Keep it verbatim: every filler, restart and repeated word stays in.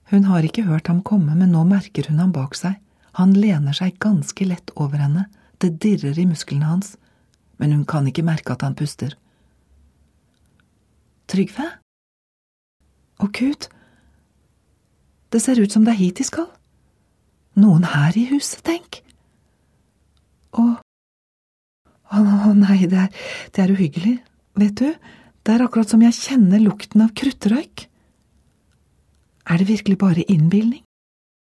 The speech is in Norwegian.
Hun har ikke hørt ham komme, men nå merker hun ham bak seg. Han lener seg ganske lett over henne, det dirrer i musklene hans, men hun kan ikke merke at han puster. Trygve? Å Gud, det ser ut som det er hit de skal. Noen her i huset, tenk. Å, å, å nei, det er, det er uhyggelig. Vet du, det er akkurat som jeg kjenner lukten av kruttrøyk. Er det virkelig bare innbilning?